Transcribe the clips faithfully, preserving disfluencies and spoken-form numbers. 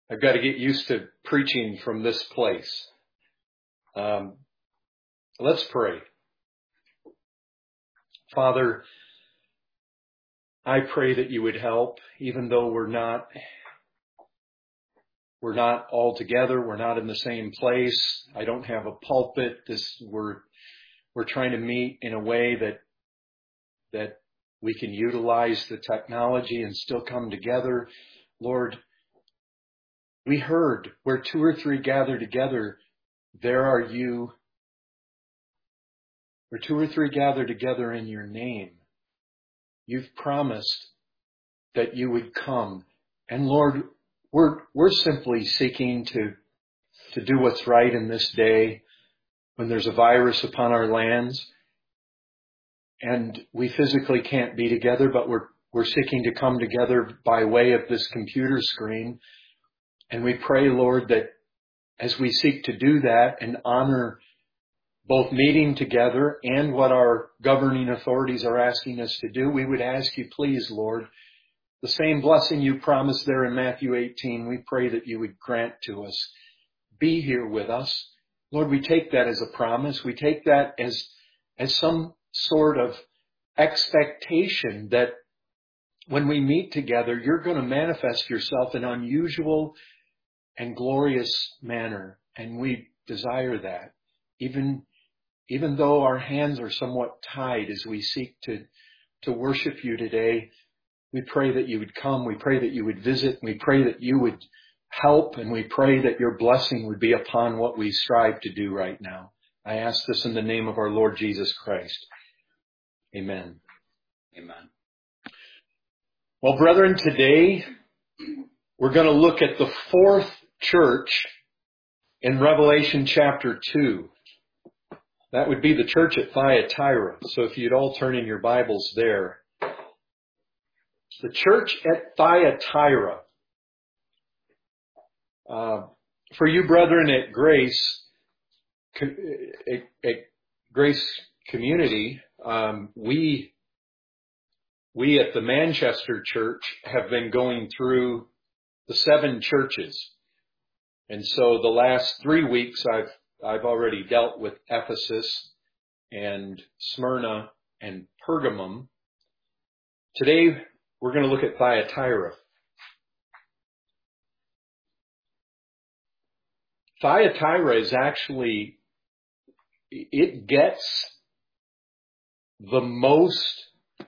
I've got to get used to preaching from this place. Um, let's pray. Father, I pray that you would help, even though we're not, we're not all together. We're not in the same place. I don't have a pulpit. This, we're, we're trying to meet in a way that, that we can utilize the technology and still come together. Lord, we heard where two or three gather together, there are you. Where two or three gather together in your name, you've promised that you would come. And Lord, we're, we're simply seeking to, to do what's right in this day when there's a virus upon our lands and we physically can't be together, but we're, we're seeking to come together by way of this computer screen. And we pray, Lord, that as we seek to do that and honor both meeting together and what our governing authorities are asking us to do, we would ask you, please, Lord, the same blessing you promised there in Matthew eighteen, we pray that you would grant to us. Be here with us. Lord, we take that as a promise. We take that as, as some sort of expectation that when we meet together, you're going to manifest yourself in an unusual and glorious manner. And we desire that. Even Even though our hands are somewhat tied as we seek to, to worship you today, we pray that you would come. We pray that you would visit. We pray that you would help. And we pray that your blessing would be upon what we strive to do right now. I ask this in the name of our Lord Jesus Christ. Amen. Amen. Well, brethren, today we're going to look at the fourth church in Revelation chapter two. That would be the church at Thyatira. So if you'd all turn in your Bibles there. The church at Thyatira. Uh, for you brethren at Grace, at, at Grace Community, um, we, we at the Manchester Church have been going through the seven churches. And so the last three weeks I've I've already dealt with Ephesus and Smyrna and Pergamum. Today, we're going to look at Thyatira. Thyatira is actually, it gets the most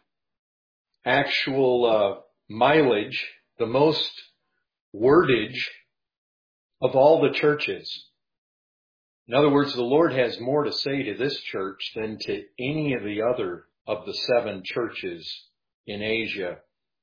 actual uh, mileage, the most wordage of all the churches. In other words, the Lord has more to say to this church than to any of the other of the seven churches in Asia.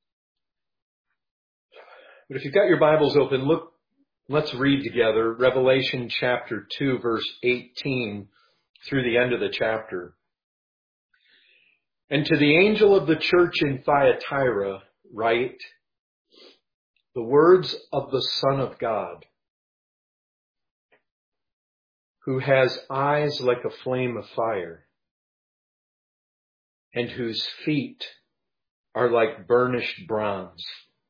But if you've got your Bibles open, look, let's read together Revelation chapter two, verse eighteen through the end of the chapter. And to the angel of the church in Thyatira write the words of the Son of God, who has eyes like a flame of fire, and whose feet are like burnished bronze.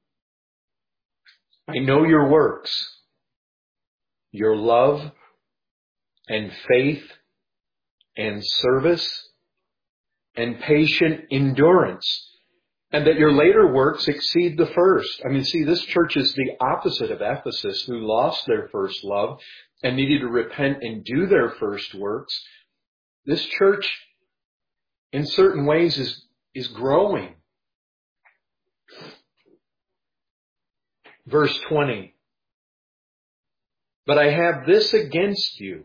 I know your works, your love and faith and service and patient endurance, and that your later works exceed the first. I mean, see, this church is the opposite of Ephesus, who lost their first love and needed to repent and do their first works. This church, in certain ways, is, is growing. Verse twenty. But I have this against you,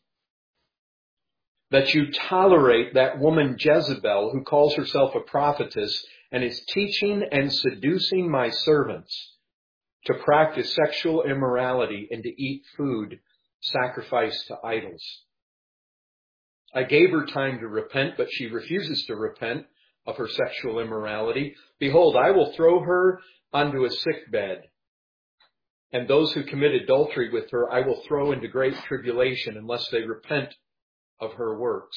that you tolerate that woman Jezebel, who calls herself a prophetess, and is teaching and seducing my servants to practice sexual immorality and to eat food sacrificed to idols. I gave her time to repent, but she refuses to repent of her sexual immorality. Behold, I will throw her onto a sick bed, and those who commit adultery with her I will throw into great tribulation unless they repent of her works.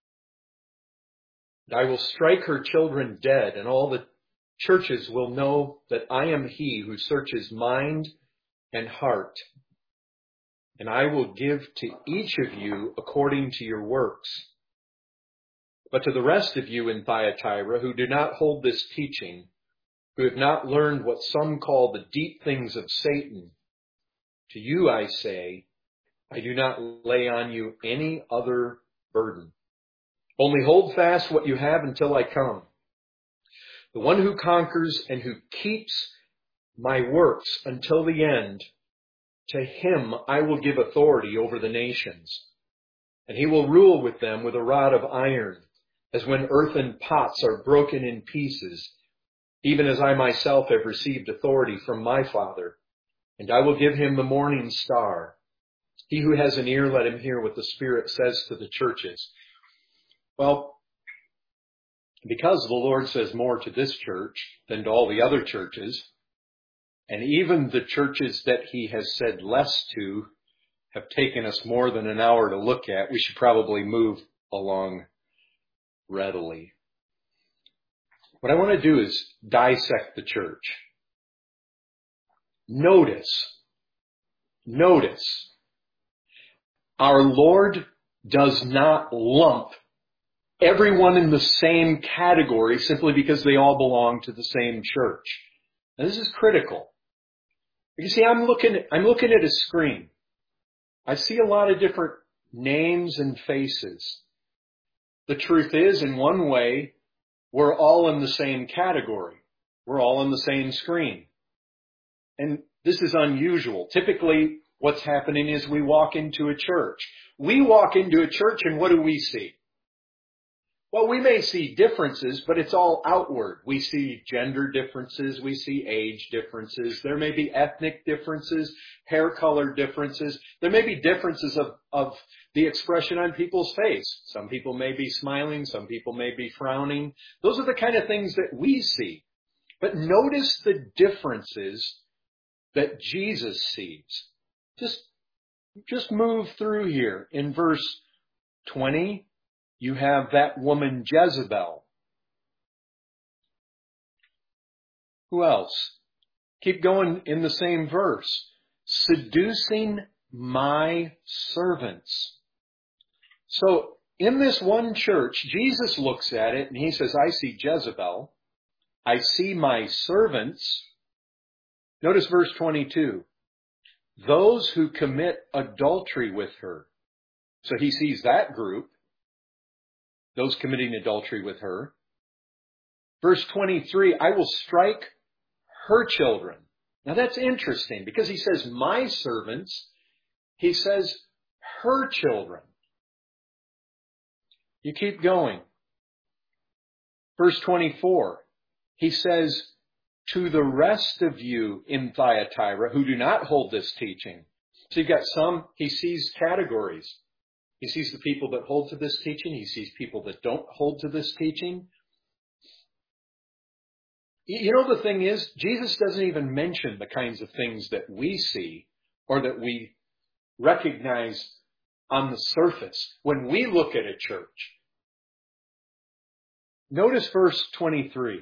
I will strike her children dead, and all the churches will know that I am he who searches mind and heart, and I will give to each of you according to your works. But to the rest of you in Thyatira who do not hold this teaching, who have not learned what some call the deep things of Satan, to you I say, I do not lay on you any other burden. Only hold fast what you have until I come. The one who conquers and who keeps my works until the end, to him I will give authority over the nations, and he will rule with them with a rod of iron, as when earthen pots are broken in pieces, even as I myself have received authority from my Father, and I will give him the morning star. He who has an ear, let him hear what the Spirit says to the churches. Well, because the Lord says more to this church than to all the other churches, and even the churches that he has said less to have taken us more than an hour to look at, we should probably move along readily. What I want to do is dissect the church. Notice, notice, our Lord does not lump everyone in the same category simply because they all belong to the same church. Now, this is critical. You see, I'm looking, I'm looking at a screen. I see a lot of different names and faces. The truth is, in one way, we're all in the same category. We're all on the same screen. And this is unusual. Typically, what's happening is we walk into a church. We walk into a church and what do we see? Well, we may see differences, but it's all outward. We see gender differences. We see age differences. There may be ethnic differences, hair color differences. There may be differences of, of the expression on people's face. Some people may be smiling. Some people may be frowning. Those are the kind of things that we see. But notice the differences that Jesus sees. Just, just move through here. In verse twenty, you have that woman Jezebel. Who else? Keep going in the same verse. Seducing my servants. So in this one church, Jesus looks at it and he says, I see Jezebel. I see my servants. Notice verse twenty-two. Those who commit adultery with her. So he sees that group. Those committing adultery with her. Verse twenty-three, I will strike her children. Now that's interesting because he says my servants. He says her children. You keep going. Verse twenty-four, he says to the rest of you in Thyatira who do not hold this teaching. So you've got some, he sees categories. He sees the people that hold to this teaching. He sees people that don't hold to this teaching. You know, the thing is, Jesus doesn't even mention the kinds of things that we see or that we recognize on the surface when we look at a church. Notice verse twenty-three.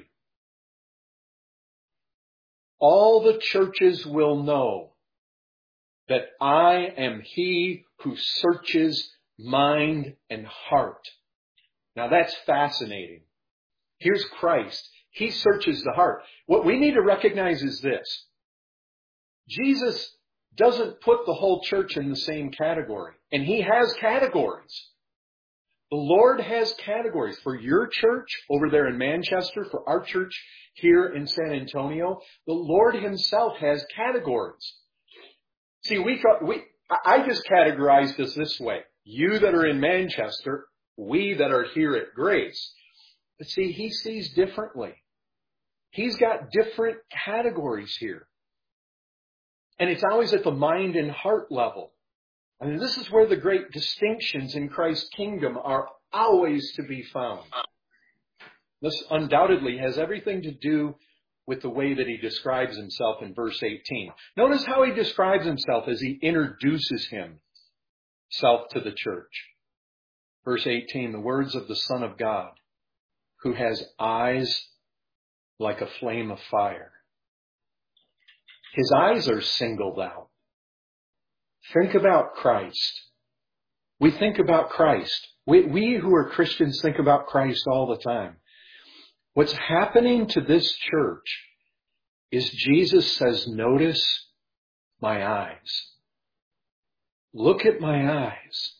All the churches will know that I am he who searches mind and heart. Now that's fascinating. Here's Christ. He searches the heart. What we need to recognize is this. Jesus doesn't put the whole church in the same category. And he has categories. The Lord has categories for your church over there in Manchester, for our church here in San Antonio. The Lord himself has categories. See, we, we I just categorized this this way. You that are in Manchester, we that are here at Grace. But see, he sees differently. He's got different categories here. And it's always at the mind and heart level. I mean, this is where the great distinctions in Christ's kingdom are always to be found. This undoubtedly has everything to do with the way that he describes himself in verse eighteen. Notice how he describes himself as he introduces himself to the church. Verse eighteen, the words of the Son of God, who has eyes like a flame of fire. his eyes are singled out. Think about Christ. We think about Christ. We, we who are Christians think about Christ all the time. What's happening to this church is Jesus says, notice my eyes. Look at my eyes.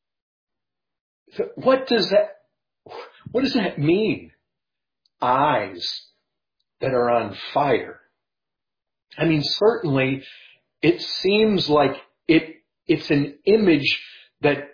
What does that, what does that mean? Eyes that are on fire. I mean, certainly it seems like it, it's an image that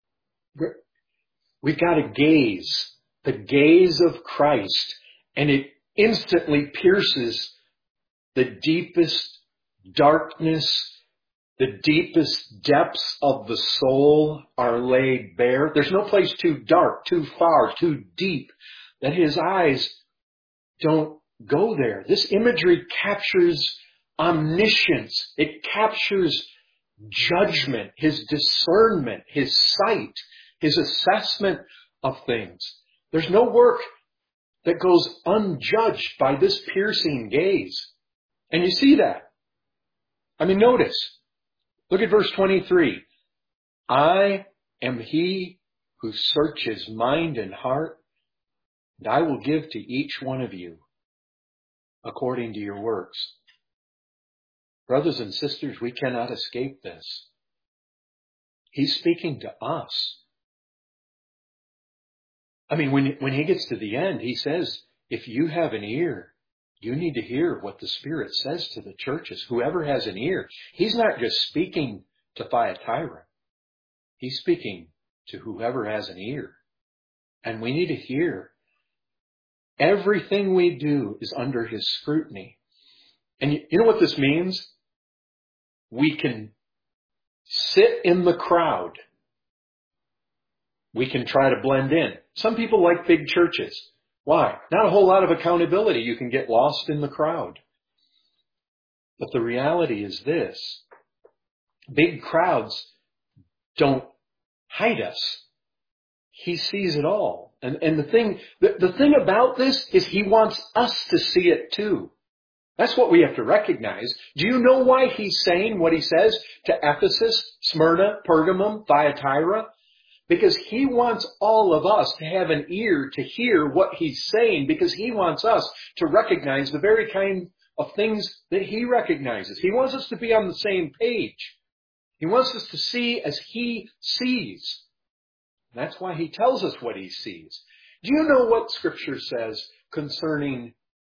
we've got to gaze, the gaze of Christ, and it instantly pierces the deepest darkness, the deepest depths of the soul are laid bare. There's no place too dark, too far, too deep that his eyes don't go there. This imagery captures omniscience. It captures judgment, his discernment, his sight, his assessment of things. There's no work that goes unjudged by this piercing gaze. And you see that. I mean, notice. Look at verse twenty-three. I am he who searches mind and heart, and I will give to each one of you according to your works. Brothers and sisters, we cannot escape this. He's speaking to us. I mean, when, when he gets to the end, he says, if you have an ear, you need to hear what the Spirit says to the churches. Whoever has an ear, he's not just speaking to Thyatira. He's speaking to whoever has an ear. And we need to hear. Everything we do is under his scrutiny. And you, you know what this means? We can sit in the crowd. We can try to blend in. Some people like big churches. Why? Not a whole lot of accountability. You can get lost in the crowd. But the reality is this. Big crowds don't hide us. He sees it all. And, and the thing, the, the thing about this is he wants us to see it too. That's what we have to recognize. Do you know why he's saying what he says to Ephesus, Smyrna, Pergamum, Thyatira? Because he wants all of us to have an ear to hear what he's saying, because he wants us to recognize the very kind of things that he recognizes. He wants us to be on the same page. He wants us to see as he sees. That's why he tells us what he sees. Do you know what Scripture says concerning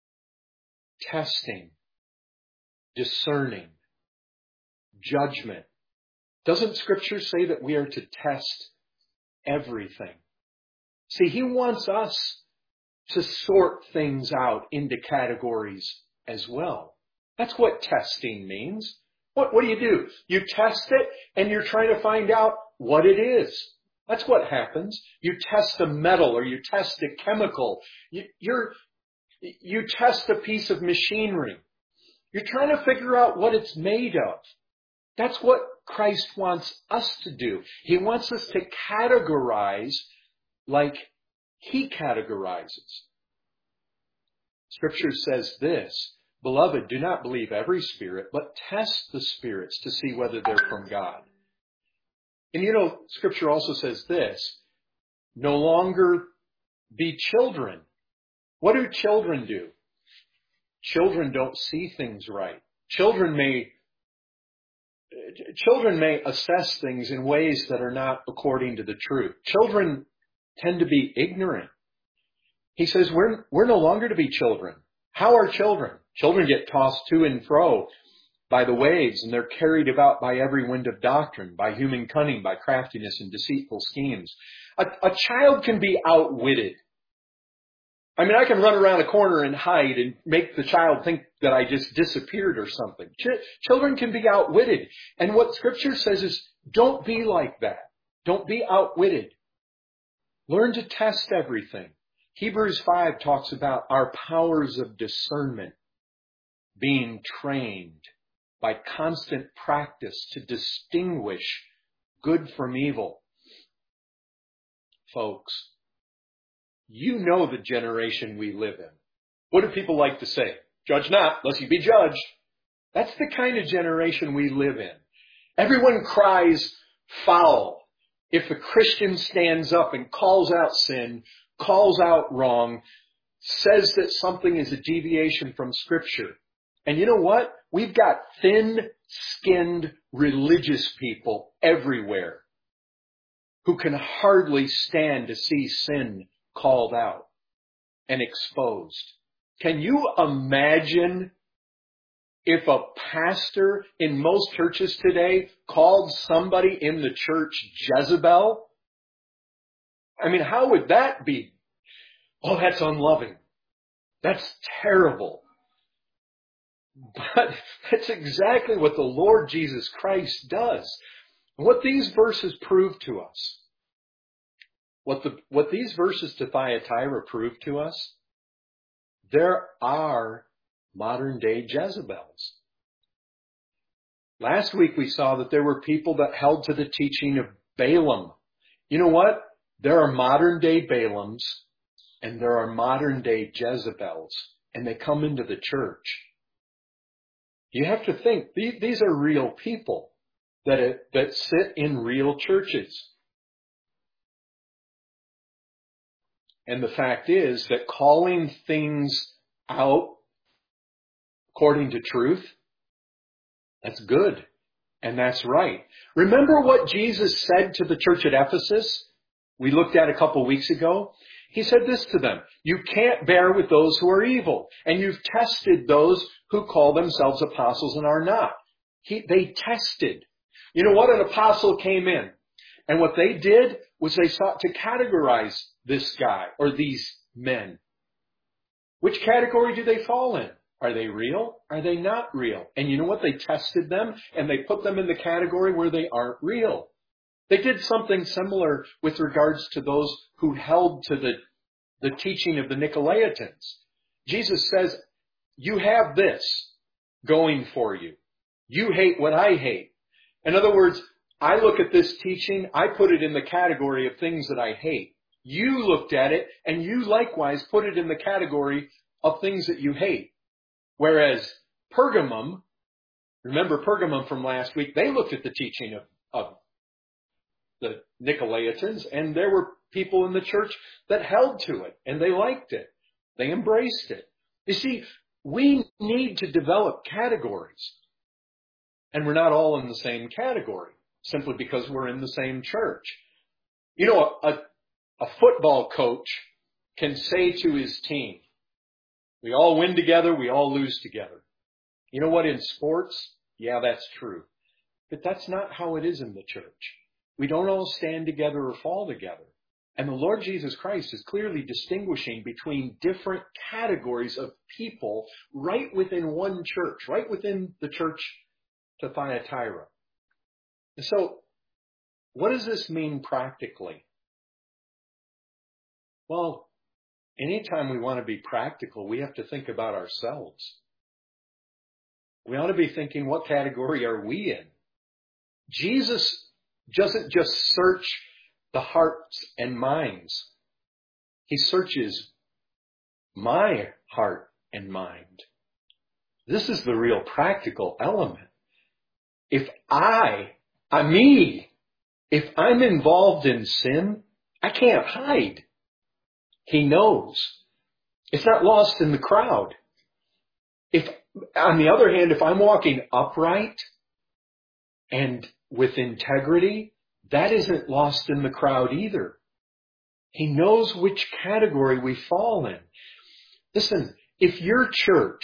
testing, discerning, judgment? Doesn't Scripture say that we are to test everything? See, he wants us to sort things out into categories as well. That's what testing means. What, what do you do? You test it and you're trying to find out what it is. That's what happens. You test a metal or you test a chemical. You, you're, you test a piece of machinery. You're trying to figure out what it's made of. That's what Christ wants us to do. He wants us to categorize like he categorizes. Scripture says this, beloved, do not believe every spirit, but test the spirits to see whether they're from God. And you know, Scripture also says this, no longer be children. What do children do? Children don't see things right. Children may Children may assess things in ways that are not according to the truth. Children tend to be ignorant. He says we're, we're no longer to be children. How are children? Children get tossed to and fro by the waves, and they're carried about by every wind of doctrine, by human cunning, by craftiness and deceitful schemes. A, a child can be outwitted. I mean, I can run around a corner and hide and make the child think that I just disappeared or something. Ch- children can be outwitted. And what Scripture says is, don't be like that. Don't be outwitted. Learn to test everything. Hebrews five talks about our powers of discernment being trained by constant practice to distinguish good from evil. Folks, you know the generation we live in. What do people like to say? Judge not, lest you be judged. That's the kind of generation we live in. Everyone cries foul if a Christian stands up and calls out sin, calls out wrong, says that something is a deviation from Scripture. And you know what? We've got thin-skinned religious people everywhere who can hardly stand to see sin called out and exposed. Can you imagine if a pastor in most churches today called somebody in the church Jezebel? I mean, how would that be? Oh, that's unloving. That's terrible. But that's exactly what the Lord Jesus Christ does. And what these verses prove to us, what the what these verses to Thyatira prove to us, there are modern day Jezebels. Last week we saw that there were people that held to the teaching of Balaam. You know what? There are modern day Balaams and there are modern day Jezebels, and they come into the church. You have to think, these are real people that, that sit in real churches. And the fact is that calling things out according to truth, that's good. And that's right. Remember what Jesus said to the church at Ephesus? We looked at a couple weeks ago. He said this to them: you can't bear with those who are evil, and you've tested those who call themselves apostles and are not. He, they tested. You know what? An apostle came in, and what they did was they sought to categorize this guy or these men. Which category do they fall in? Are they real? Are they not real? And you know what? They tested them, and they put them in the category where they aren't real. They did something similar with regards to those who held to the, the teaching of the Nicolaitans. Jesus says, you have this going for you. You hate what I hate. In other words, I look at this teaching, I put it in the category of things that I hate. You looked at it, and you likewise put it in the category of things that you hate. Whereas Pergamum, remember Pergamum from last week, they looked at the teaching of, of the Nicolaitans, and there were people in the church that held to it, and they liked it. They embraced it. You see, we need to develop categories, and we're not all in the same category, simply because we're in the same church. You know, a, a football coach can say to his team, we all win together, we all lose together. You know what, in sports, yeah, that's true. But that's not how it is in the church. We don't all stand together or fall together. And the Lord Jesus Christ is clearly distinguishing between different categories of people right within one church, right within the church to Thyatira. And so, what does this mean practically? Well, anytime we want to be practical, we have to think about ourselves. We ought to be thinking, what category are we in? Jesus doesn't just search the hearts and minds. He searches my heart and mind. This is the real practical element. If I, I me, if I'm involved in sin, I can't hide. He knows. It's not lost in the crowd. If, on the other hand, if I'm walking upright and with integrity, that isn't lost in the crowd either. He knows which category we fall in. Listen, if your church,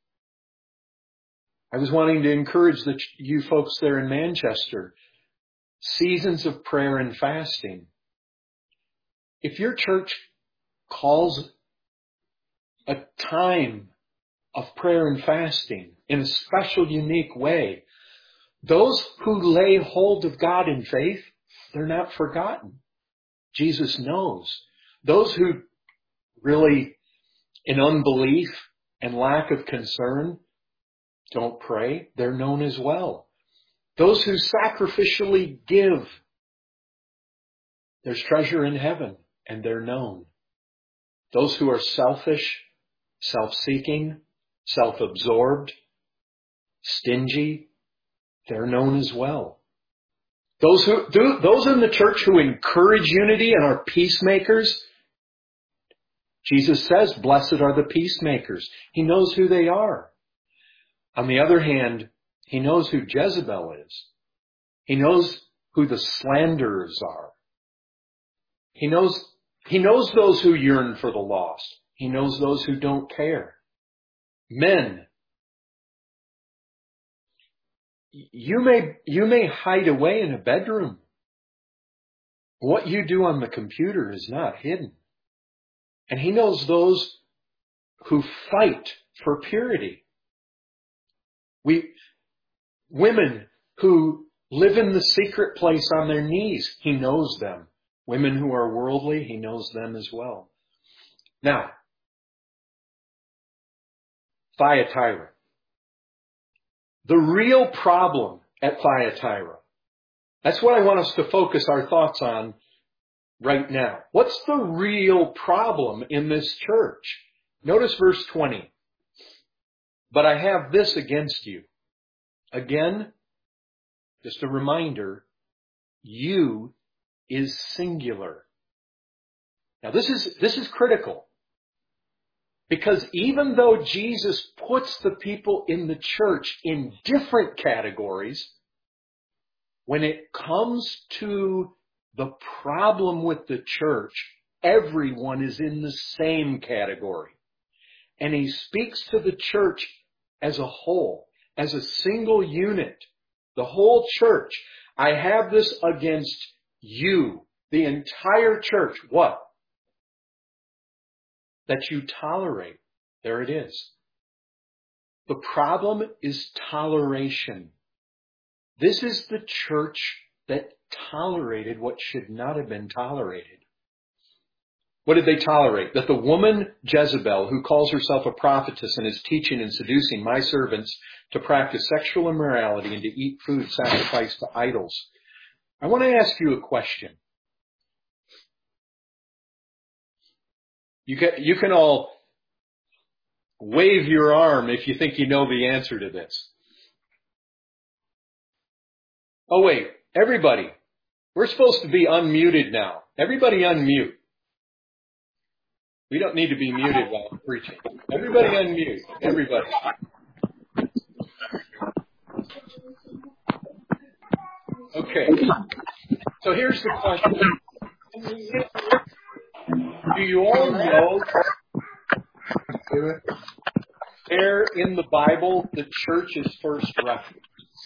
I was wanting to encourage the, you folks there in Manchester, seasons of prayer and fasting. If your church calls a time of prayer and fasting in a special, unique way, those who lay hold of God in faith, they're not forgotten. Jesus knows. Those who really, in unbelief and lack of concern, don't pray, they're known as well. Those who sacrificially give, there's treasure in heaven, and they're known. Those who are selfish, self-seeking, self-absorbed, stingy, they're known as well. Those who do, those in the church who encourage unity and are peacemakers, Jesus says, blessed are the peacemakers. He knows who they are. On the other hand, he knows who Jezebel is. He knows who the slanderers are. He knows, he knows those who yearn for the lost. He knows those who don't care. Men, you may, you may hide away in a bedroom. What you do on the computer is not hidden. And he knows those who fight for purity. We, women who live in the secret place on their knees, he knows them. Women who are worldly, he knows them as well. Now, Thyatira. The real problem at Thyatira. That's what I want us to focus our thoughts on right now. What's the real problem in this church? Notice verse twenty. But I have this against you. Again, just a reminder, you is singular. Now this is, this is critical. Because even though Jesus puts the people in the church in different categories, when it comes to the problem with the church, everyone is in the same category. And he speaks to the church as a whole, as a single unit, the whole church. I have this against you, the entire church. What? That you tolerate. There it is. The problem is toleration. This is the church that tolerated what should not have been tolerated. What did they tolerate? That the woman Jezebel, who calls herself a prophetess and is teaching and seducing my servants to practice sexual immorality and to eat food sacrificed to idols. I want to ask you a question. You can, you can all wave your arm if you think you know the answer to this. Oh wait, everybody. We're supposed to be unmuted now. Everybody unmute. We don't need to be muted while I'm preaching. Everybody unmute. Everybody. Okay. So here's the question. Do you all know where in the Bible the church is first referenced?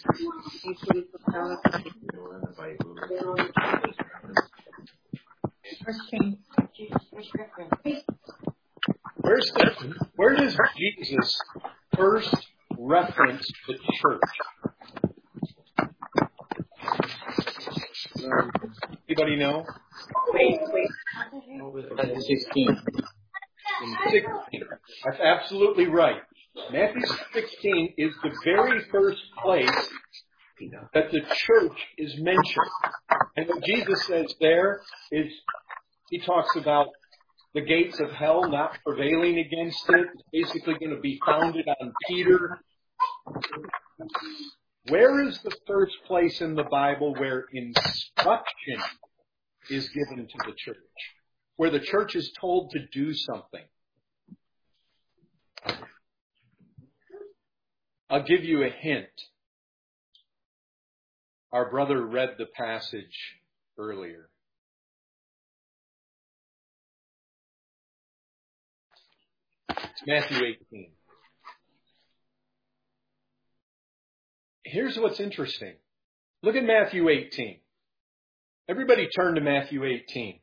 Where's the, where does Jesus first reference the church? Um, anybody know? Wait, wait. Matthew sixteen. sixteen. That's absolutely right. Matthew sixteen is the very first place that the church is mentioned. And what Jesus says there is, he talks about the gates of hell not prevailing against it. It's basically going to be founded on Peter. Where is the first place in the Bible where instruction is given to the church? Where the church is told to do something? I'll give you a hint. Our brother read the passage earlier. It's Matthew eighteen. Here's what's interesting. Look at Matthew eighteen. Everybody turn to Matthew eighteen.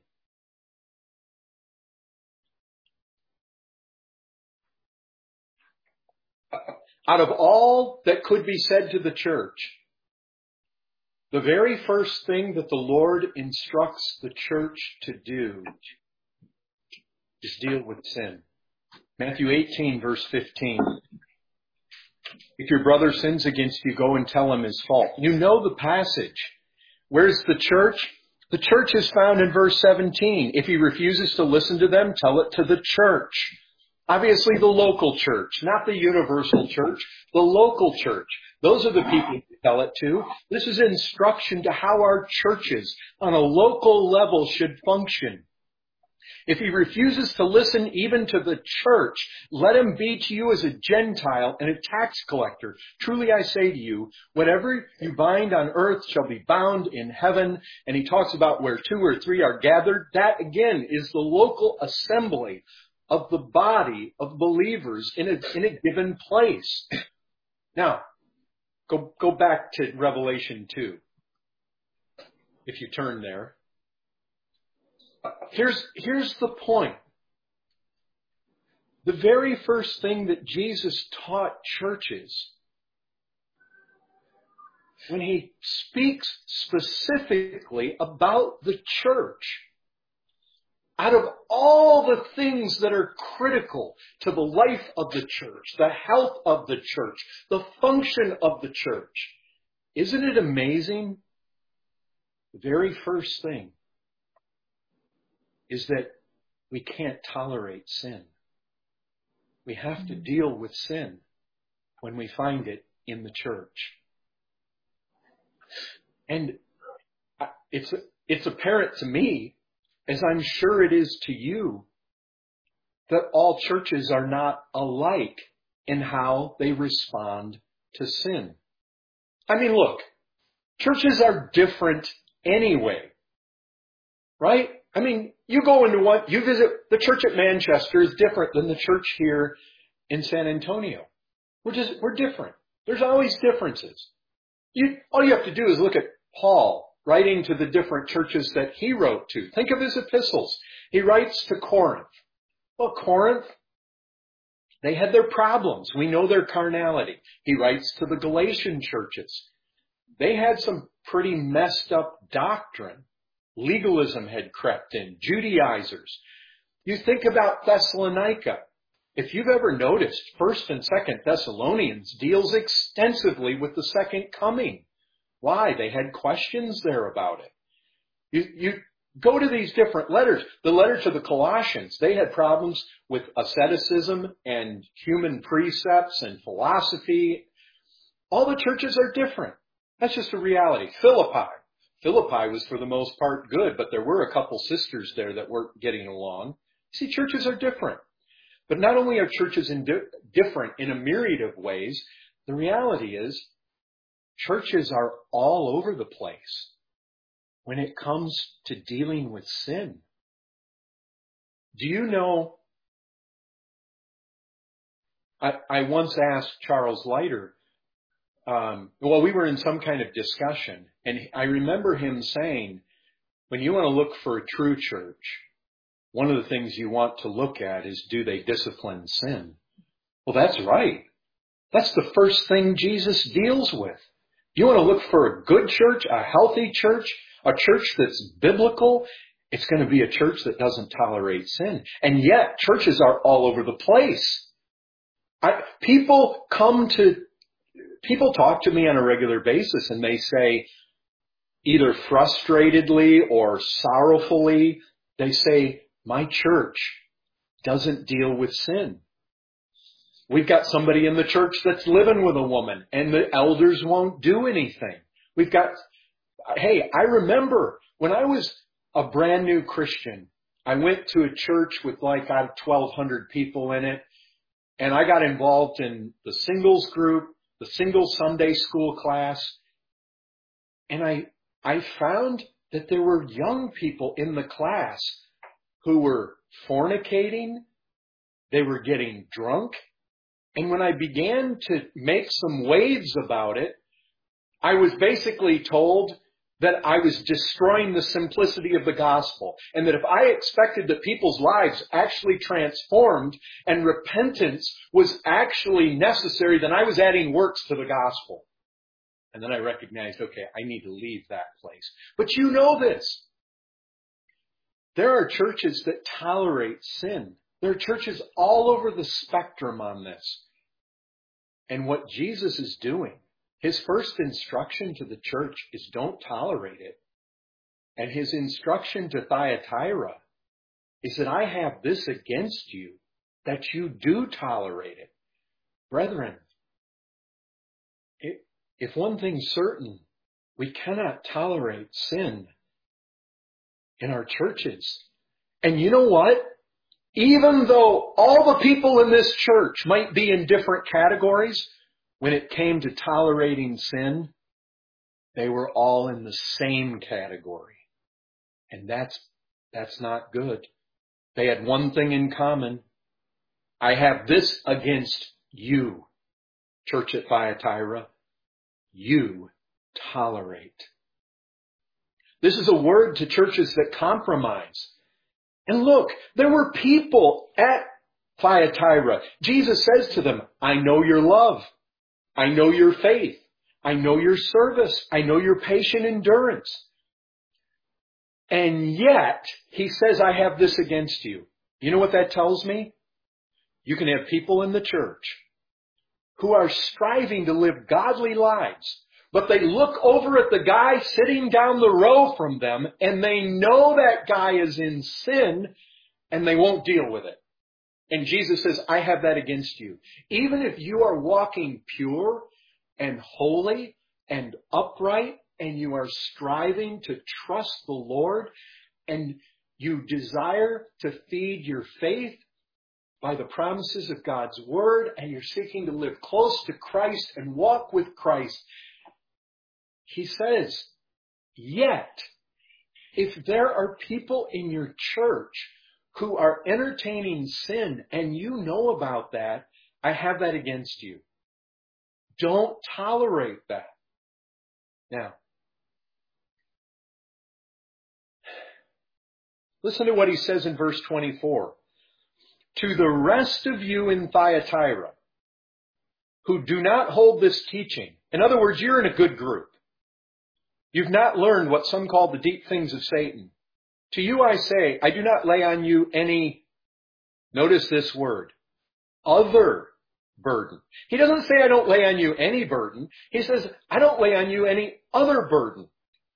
Out of all that could be said to the church, the very first thing that the Lord instructs the church to do is deal with sin. Matthew eighteen, verse fifteen. If your brother sins against you, go and tell him his fault. You know the passage. Where's the church? The church is found in verse seventeen. If he refuses to listen to them, tell it to the church. Obviously the local church, not the universal church, the local church. Those are the people you tell it to. This is instruction to how our churches on a local level should function. If he refuses to listen even to the church, let him be to you as a Gentile and a tax collector. Truly I say to you, whatever you bind on earth shall be bound in heaven. And he talks about where two or three are gathered. That again is the local assembly of the body of believers in a, in a given place. Now, go, go back to Revelation two. If you turn there. Here's, here's the point. The very first thing that Jesus taught churches, when he speaks specifically about the church, out of all the things that are critical to the life of the church, the health of the church, the function of the church, isn't it amazing? The very first thing is that we can't tolerate sin. We have to deal with sin when we find it in the church. And it's, it's apparent to me, as I'm sure it is to you, that all churches are not alike in how they respond to sin. I mean, look, churches are different anyway, right? I mean, you go into one, you visit, the church at Manchester is different than the church here in San Antonio. We're just, we're different. There's always differences. You, all you have to do is look at Paul writing to the different churches that he wrote to. Think of his epistles. He writes to Corinth. Well, Corinth, they had their problems. We know their carnality. He writes to the Galatian churches. They had some pretty messed up doctrine. Legalism had crept in. Judaizers. You think about Thessalonica. If you've ever noticed, First and Second Thessalonians deals extensively with the second coming. Why? They had questions there about it. You, you go to these different letters. The letter to the Colossians, they had problems with asceticism and human precepts and philosophy. All the churches are different. That's just a reality. Philippi. Philippi was for the most part good, but there were a couple sisters there that weren't getting along. See, churches are different. But not only are churches in di- different in a myriad of ways, the reality is churches are all over the place when it comes to dealing with sin. Do you know, I, I once asked Charles Leiter, Um, well, we were in some kind of discussion, and I remember him saying, when you want to look for a true church, one of the things you want to look at is, do they discipline sin? Well, that's right. That's the first thing Jesus deals with. You want to look for a good church, a healthy church, a church that's biblical? It's going to be a church that doesn't tolerate sin. And yet, churches are all over the place. I, people come to People talk to me on a regular basis and they say, either frustratedly or sorrowfully, they say, my church doesn't deal with sin. We've got somebody in the church that's living with a woman and the elders won't do anything. We've got, hey, I remember when I was a brand new Christian, I went to a church with like twelve hundred people in it, and I got involved in the singles group, the single Sunday school class, and I I found that there were young people in the class who were fornicating, they were getting drunk, and when I began to make some waves about it, I was basically told that I was destroying the simplicity of the gospel, and that if I expected that people's lives actually transformed and repentance was actually necessary, then I was adding works to the gospel. And then I recognized, okay, I need to leave that place. But you know this. There are churches that tolerate sin. There are churches all over the spectrum on this. And what Jesus is doing, his first instruction to the church is don't tolerate it. And his instruction to Thyatira is that I have this against you, that you do tolerate it. Brethren, it, if one thing's certain, we cannot tolerate sin in our churches. And you know what? Even though all the people in this church might be in different categories, when it came to tolerating sin, they were all in the same category. And that's, that's not good. They had one thing in common. I have this against you, church at Thyatira. You tolerate. This is a word to churches that compromise. And look, there were people at Thyatira. Jesus says to them, I know your love. I know your faith. I know your service. I know your patient endurance. And yet, he says, I have this against you. You know what that tells me? You can have people in the church who are striving to live godly lives, but they look over at the guy sitting down the row from them, and they know that guy is in sin, and they won't deal with it. And Jesus says, I have that against you. Even if you are walking pure and holy and upright, and you are striving to trust the Lord, and you desire to feed your faith by the promises of God's Word, and you're seeking to live close to Christ and walk with Christ, he says, yet, if there are people in your church who are entertaining sin, and you know about that, I have that against you. Don't tolerate that. Now, listen to what he says in verse twenty-four. To the rest of you in Thyatira who do not hold this teaching, in other words, you're in a good group. You've not learned what some call the deep things of Satan. To you I say, I do not lay on you any, notice this word, other burden. He doesn't say I don't lay on you any burden. He says, I don't lay on you any other burden.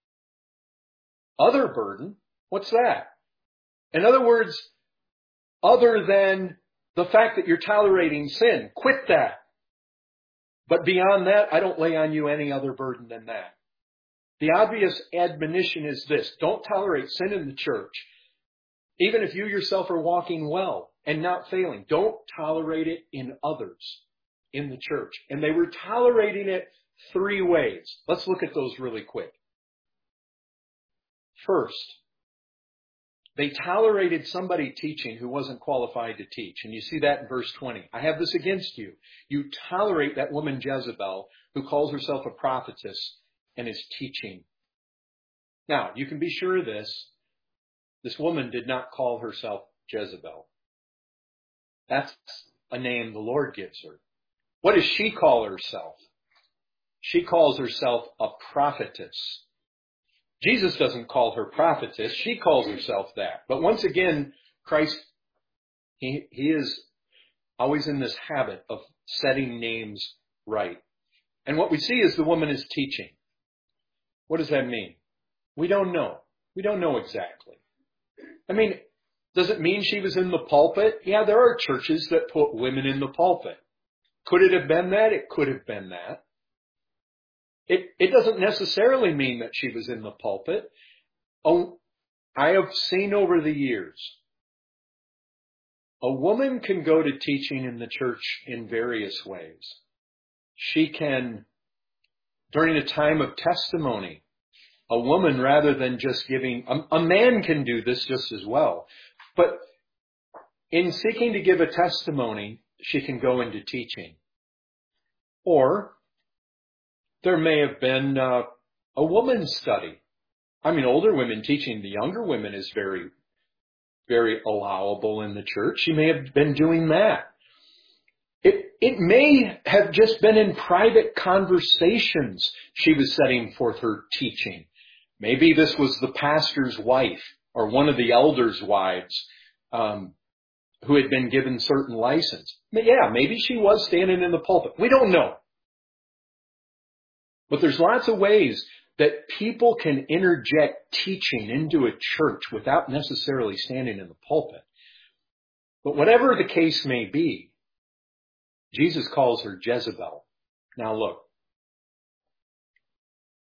Other burden? What's that? In other words, other than the fact that you're tolerating sin. Quit that. But beyond that, I don't lay on you any other burden than that. The obvious admonition is this. Don't tolerate sin in the church. Even if you yourself are walking well and not failing, don't tolerate it in others in the church. And they were tolerating it three ways. Let's look at those really quick. First, they tolerated somebody teaching who wasn't qualified to teach. And you see that in verse twenty. I have this against you. You tolerate that woman Jezebel who calls herself a prophetess and is teaching. Now, you can be sure of this. This woman did not call herself Jezebel. That's a name the Lord gives her. What does she call herself? She calls herself a prophetess. Jesus doesn't call her prophetess. She calls herself that. But once again, Christ, he, he is always in this habit of setting names right. And what we see is the woman is teaching. What does that mean? We don't know. We don't know exactly. I mean, does it mean she was in the pulpit? Yeah, there are churches that put women in the pulpit. Could it have been that? It could have been that. It, it doesn't necessarily mean that she was in the pulpit. Oh, I have seen over the years, a woman can go to teaching in the church in various ways. She can, during a time of testimony, a woman, rather than just giving, a, a man can do this just as well. But in seeking to give a testimony, she can go into teaching. Or there may have been uh, a woman's study. I mean, older women teaching the younger women is very, very allowable in the church. She may have been doing that. It, it may have just been in private conversations she was setting forth her teaching. Maybe this was the pastor's wife or one of the elders' wives um, who had been given certain license. But yeah, maybe she was standing in the pulpit. We don't know. But there's lots of ways that people can interject teaching into a church without necessarily standing in the pulpit. But whatever the case may be, Jesus calls her Jezebel. Now look,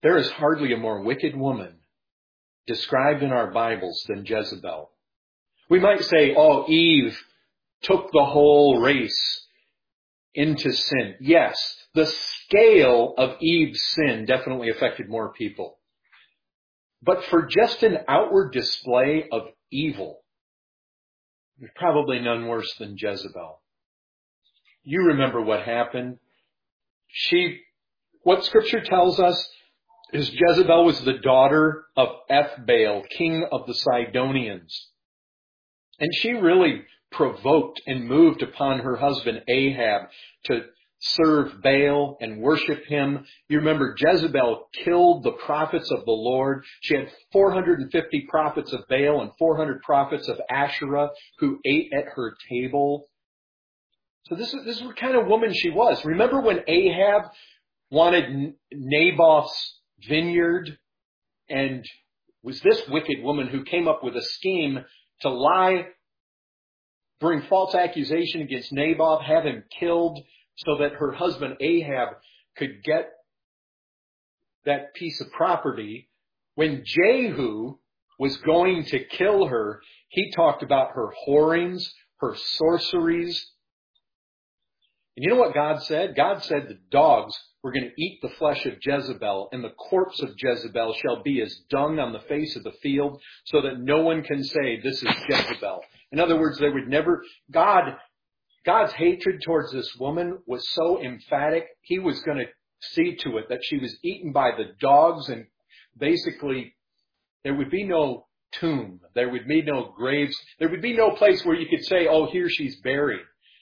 There is hardly a more wicked woman described in our Bibles than Jezebel. We might say, oh, Eve took the whole race into sin. Yes, the scale of Eve's sin definitely affected more people. But for just an outward display of evil, there's probably none worse than Jezebel. You remember what happened. She, what Scripture tells us is Jezebel was the daughter of Ethbaal, king of the Sidonians. And she really provoked and moved upon her husband Ahab to serve Baal and worship him. You remember Jezebel killed the prophets of the Lord. She had four hundred fifty prophets of Baal and four hundred prophets of Asherah who ate at her table. So this is, this is what kind of woman she was. Remember when Ahab wanted Naboth's vineyard, and was this wicked woman who came up with a scheme to lie, bring false accusation against Naboth, have him killed so that her husband Ahab could get that piece of property. When Jehu was going to kill her, he talked about her whorings, her sorceries. And you know what God said? God said the dogs were going to eat the flesh of Jezebel, and the corpse of Jezebel shall be as dung on the face of the field, so that no one can say, this is Jezebel. In other words, they would never, God, God's hatred towards this woman was so emphatic, he was going to see to it that she was eaten by the dogs, and basically there would be no tomb. There would be no graves. There would be no place where you could say, oh, here she's buried.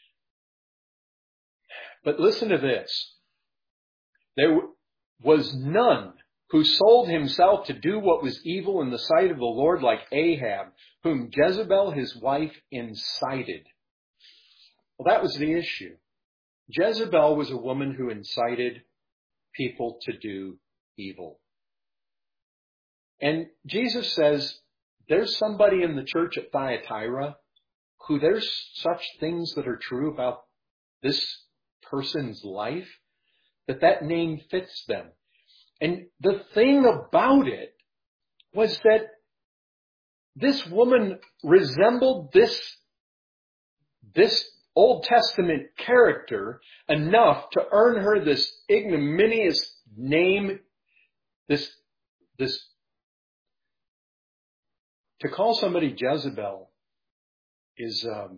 But listen to this. There was none who sold himself to do what was evil in the sight of the Lord like Ahab, whom Jezebel his wife incited. Well, that was the issue. Jezebel was a woman who incited people to do evil. And Jesus says, there's somebody in the church at Thyatira who there's such things that are true about this person's life, that that name fits them. And the thing about it was that this woman resembled this, this Old Testament character enough to earn her this ignominious name, this, this, to call somebody Jezebel is, um,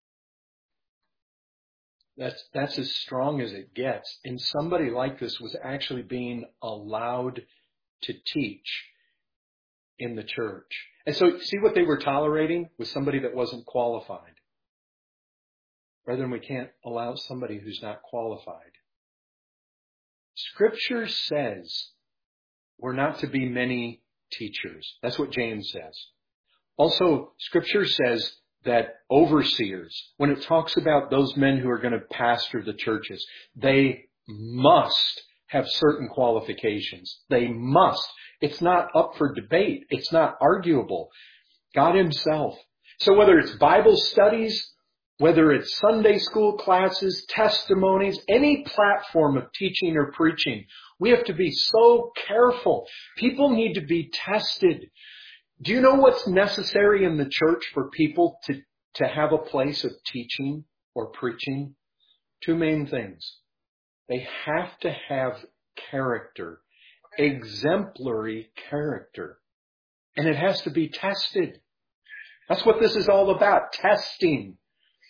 That's, that's as strong as it gets. And somebody like this was actually being allowed to teach in the church. And so see what they were tolerating was somebody that wasn't qualified. Brethren, we can't allow somebody who's not qualified. Scripture says we're not to be many teachers. That's what James says. Also, Scripture says that overseers, when it talks about those men who are going to pastor the churches, they must have certain qualifications. They must. It's not up for debate. It's not arguable. God himself. So whether it's Bible studies, whether it's Sunday school classes, testimonies, any platform of teaching or preaching, we have to be so careful. People need to be tested. Do you know what's necessary in the church for people to, to have a place of teaching or preaching? Two main things. They have to have character, exemplary character. And it has to be tested. That's what this is all about, testing.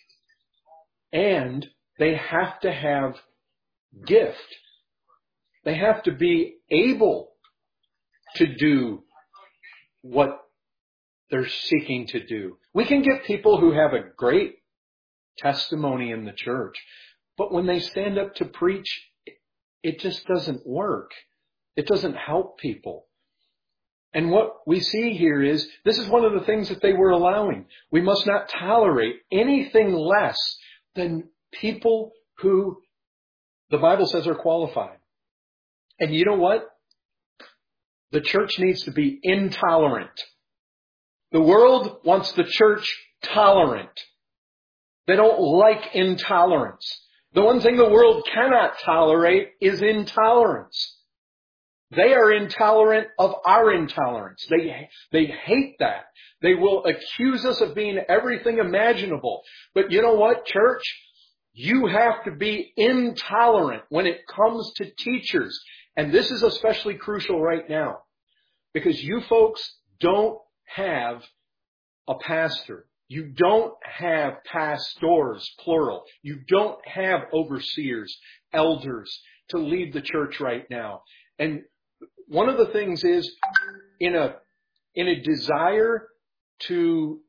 And they have to have gift. They have to be able to do what they're seeking to do. We can get people who have a great testimony in the church, but when they stand up to preach, it just doesn't work. It doesn't help people. And what we see here is, this is one of the things that they were allowing. We must not tolerate anything less than people who the Bible says are qualified. And you know what? The church needs to be intolerant. The world wants the church tolerant. They don't like intolerance. The one thing the world cannot tolerate is intolerance. They are intolerant of our intolerance. They, they hate that. They will accuse us of being everything imaginable. But you know what, church? You have to be intolerant when it comes to teachers. And this is especially crucial right now because you folks don't have a pastor. You don't have pastors, plural. You don't have overseers, elders to lead the church right now. And one of the things is in a, in a desire to,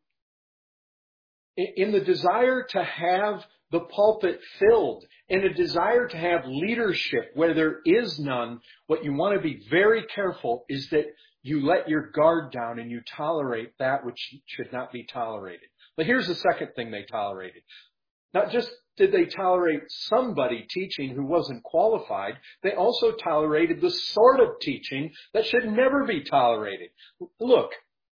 in the desire to have the pulpit filled, in a desire to have leadership where there is none, what you want to be very careful is that you let your guard down and you tolerate that which should not be tolerated. But here's the second thing they tolerated. Not just did they tolerate somebody teaching who wasn't qualified, they also tolerated the sort of teaching that should never be tolerated. Look,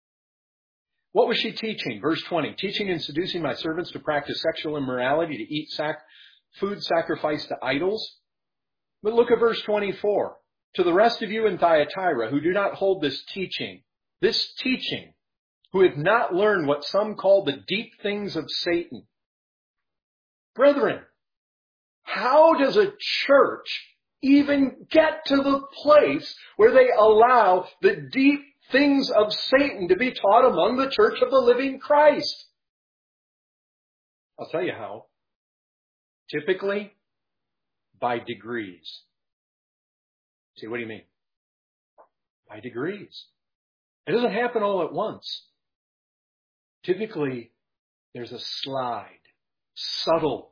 what was she teaching? Verse twenty, teaching and seducing my servants to practice sexual immorality, to eat sac- food sacrificed to idols. But look at verse twenty-four. To the rest of you in Thyatira who do not hold this teaching, this teaching, who have not learned what some call the deep things of Satan. Brethren, how does a church even get to the place where they allow the deep things of Satan to be taught among the church of the living Christ? I'll tell you how. Typically, by degrees. See, what do you mean? By degrees. It doesn't happen all at once. Typically, there's a slide. Subtle.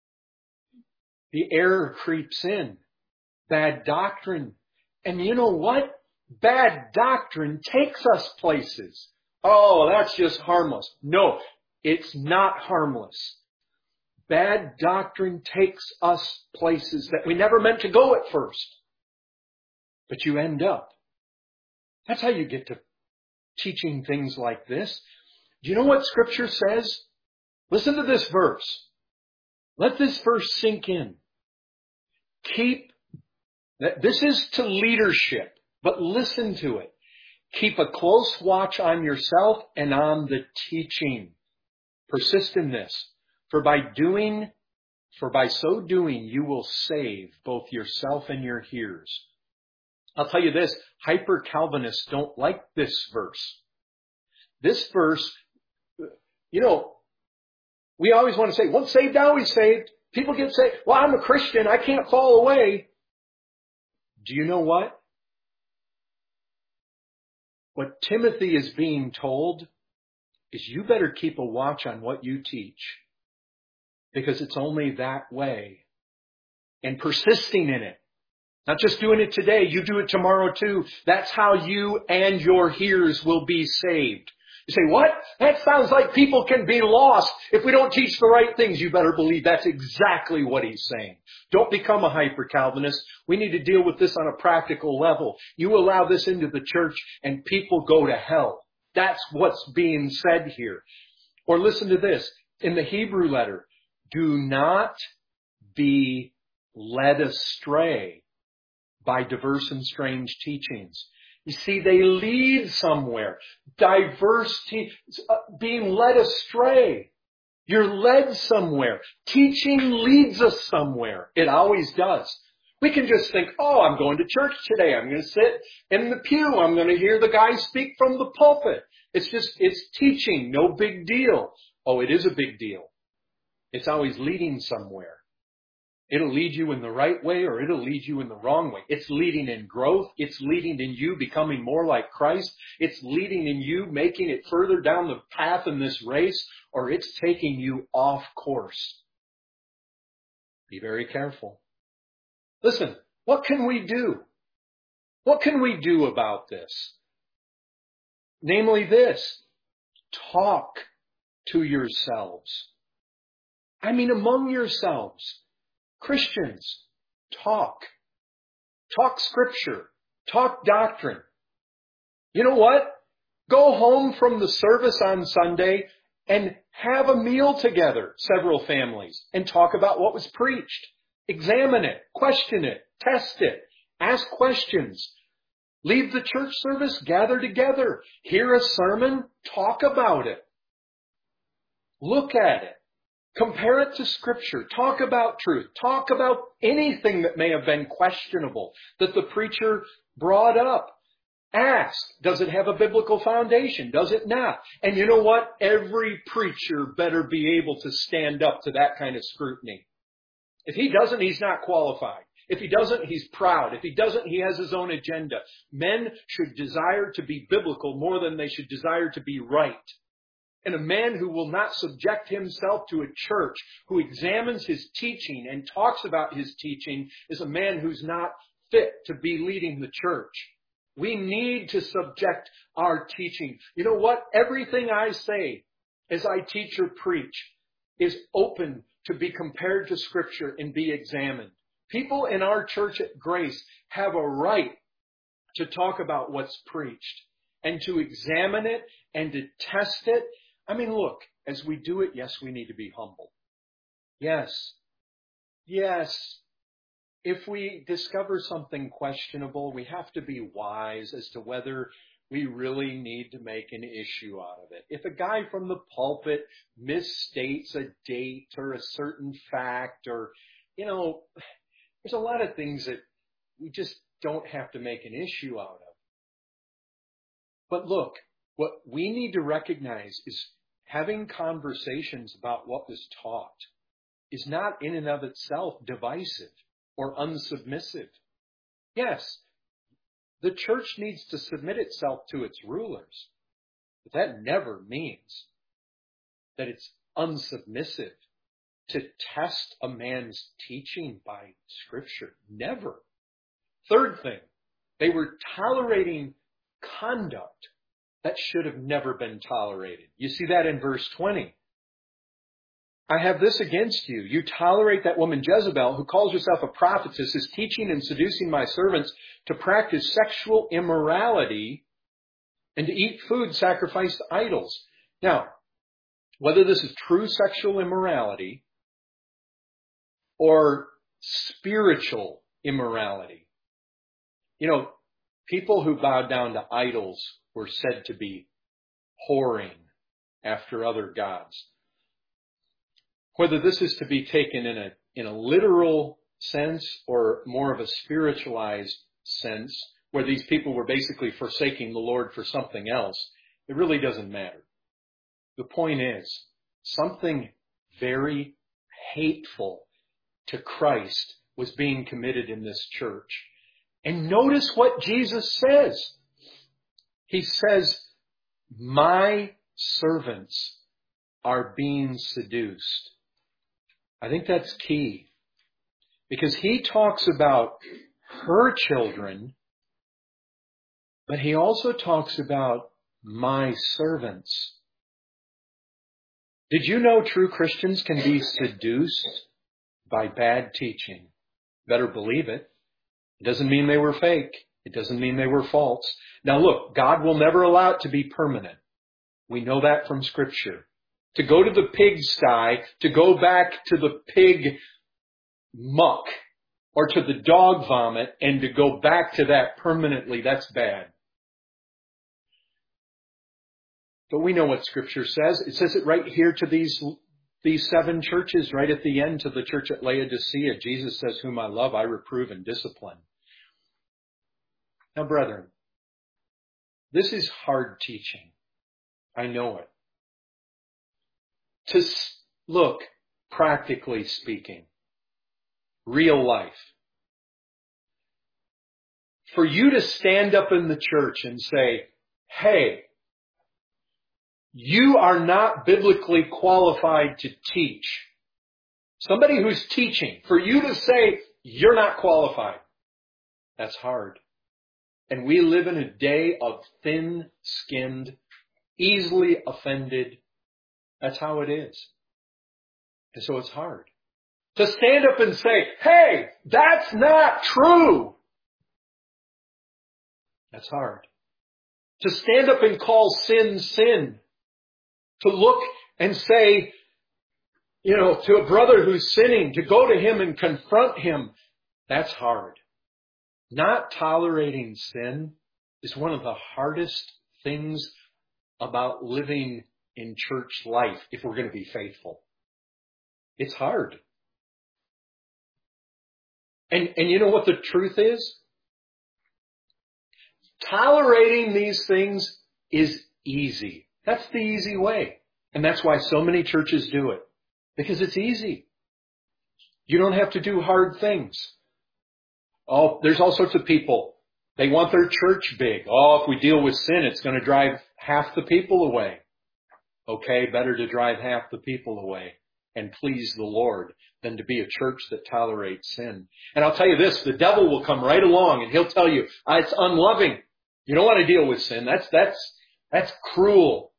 The error creeps in. Bad doctrine. And you know what? Bad doctrine takes us places. Oh, that's just harmless. No, it's not harmless. Bad doctrine takes us places that we never meant to go at first. But you end up. That's how you get to teaching things like this. Do you know what Scripture says? Listen to this verse. Let this verse sink in. Keep, this is to leadership, but listen to it. Keep a close watch on yourself and on the teaching. Persist in this. For by doing, for by so doing, you will save both yourself and your hearers. I'll tell you this, hyper-Calvinists don't like this verse. This verse, you know, we always want to say, once saved, always saved. People get saved. Well, I'm a Christian. I can't fall away. Do you know what? What Timothy is being told is you better keep a watch on what you teach. Because it's only that way. And persisting in it. Not just doing it today. You do it tomorrow too. That's how you and your hearers will be saved. You say, what? That sounds like people can be lost if we don't teach the right things. You better believe that's exactly what he's saying. Don't become a hyper-Calvinist. We need to deal with this on a practical level. You allow this into the church and people go to hell. That's what's being said here. Or listen to this. In the Hebrew letter, do not be led astray by diverse and strange teachings. You see, they lead somewhere. Diverse, te- uh, being led astray. You're led somewhere. Teaching leads us somewhere. It always does. We can just think, oh, I'm going to church today. I'm going to sit in the pew. I'm going to hear the guy speak from the pulpit. It's just, it's teaching. No big deal. Oh, it is a big deal. It's always leading somewhere. It'll lead you in the right way or it'll lead you in the wrong way. It's leading in growth. It's leading in you becoming more like Christ. It's leading in you making it further down the path in this race, or it's taking you off course. Be very careful. Listen, what can we do? What can we do about this? Namely this, talk to yourselves. I mean among yourselves. Christians, talk. Talk Scripture. Talk doctrine. You know what? Go home from the service on Sunday and have a meal together, several families, and talk about what was preached. Examine it, question it, test it, ask questions. Leave the church service, gather together, hear a sermon, talk about it. Look at it. Compare it to Scripture. Talk about truth. Talk about anything that may have been questionable that the preacher brought up. Ask, does it have a biblical foundation? Does it not? And you know what? Every preacher better be able to stand up to that kind of scrutiny. If he doesn't, he's not qualified. If he doesn't, he's proud. If he doesn't, he has his own agenda. Men should desire to be biblical more than they should desire to be right. And a man who will not subject himself to a church, who examines his teaching and talks about his teaching, is a man who's not fit to be leading the church. We need to subject our teaching. You know what? Everything I say as I teach or preach is open to be compared to Scripture and be examined. People in our church at Grace have a right to talk about what's preached and to examine it and to test it. I mean, look, as we do it, yes, we need to be humble. Yes. Yes. If we discover something questionable, we have to be wise as to whether we really need to make an issue out of it. If a guy from the pulpit misstates a date or a certain fact, or, you know, there's a lot of things that we just don't have to make an issue out of. But look, what we need to recognize is having conversations about what was taught is not in and of itself divisive or unsubmissive. Yes, the church needs to submit itself to its rulers, but that never means that it's unsubmissive to test a man's teaching by Scripture. Never. Third thing, they were tolerating conduct that should have never been tolerated. You see that in verse twenty. I have this against you. You tolerate that woman Jezebel, who calls herself a prophetess, is teaching and seducing my servants to practice sexual immorality and to eat food sacrificed to idols. Now, whether this is true sexual immorality or spiritual immorality, you know, people who bowed down to idols were said to be whoring after other gods. Whether this is to be taken in a in a literal sense or more of a spiritualized sense, where these people were basically forsaking the Lord for something else, it really doesn't matter. The point is, something very hateful to Christ was being committed in this church. And notice what Jesus says. He says, my servants are being seduced. I think that's key, because he talks about her children, but he also talks about my servants. Did you know true Christians can be seduced by bad teaching? Better believe it. It doesn't mean they were fake. It doesn't mean they were false. Now look, God will never allow it to be permanent. We know that from Scripture. To go to the pigsty, to go back to the pig muck or to the dog vomit and to go back to that permanently, that's bad. But we know what Scripture says. It says it right here to these, these seven churches, right at the end, to the church at Laodicea. Jesus says, whom I love, I reprove and discipline. Now, brethren, this is hard teaching. I know it. To look, practically speaking, real life. For you to stand up in the church and say, hey, you are not biblically qualified to teach. Somebody who's teaching, for you to say, you're not qualified. That's hard. And we live in a day of thin-skinned, easily offended. That's how it is. And so it's hard. To stand up and say, hey, that's not true. That's hard. To stand up and call sin, sin. To look and say, you know, to a brother who's sinning, to go to him and confront him. That's hard. Not tolerating sin is one of the hardest things about living in church life if we're going to be faithful. It's hard. And, and you know what the truth is? Tolerating these things is easy. That's the easy way. And that's why so many churches do it. Because it's easy. You don't have to do hard things. Oh, there's all sorts of people. They want their church big. Oh, if we deal with sin, it's going to drive half the people away. Okay, better to drive half the people away and please the Lord than to be a church that tolerates sin. And I'll tell you this, the devil will come right along and he'll tell you, ah, it's unloving. You don't want to deal with sin. That's, that's, that's cruel.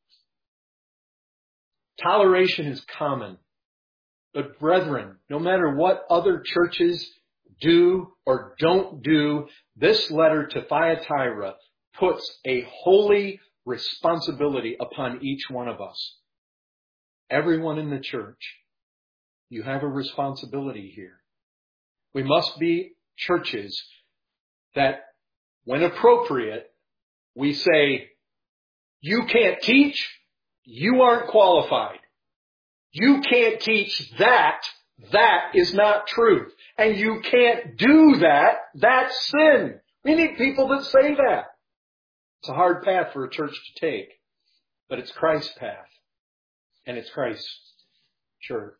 Toleration is common. But brethren, no matter what other churches do or don't do, this letter to Thyatira puts a holy responsibility upon each one of us. Everyone in the church, you have a responsibility here. We must be churches that, when appropriate, we say, you can't teach, you aren't qualified. You can't teach that, that is not truth. And you can't do that, that's sin. We need people that say that. It's a hard path for a church to take, but it's Christ's path, and it's Christ's church.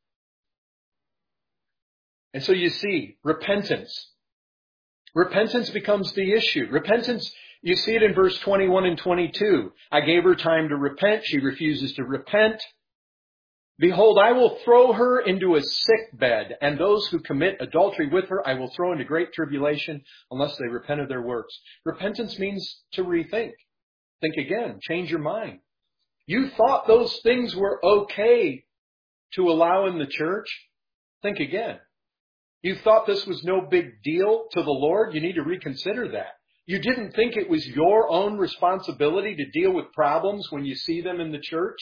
And so you see, repentance. Repentance becomes the issue. Repentance, you see it in verse twenty-one and twenty-two. I gave her time to repent. She refuses to repent. Behold, I will throw her into a sick bed, and those who commit adultery with her I will throw into great tribulation unless they repent of their works. Repentance means to rethink. Think again. Change your mind. You thought those things were okay to allow in the church? Think again. You thought this was no big deal to the Lord? You need to reconsider that. You didn't think it was your own responsibility to deal with problems when you see them in the church?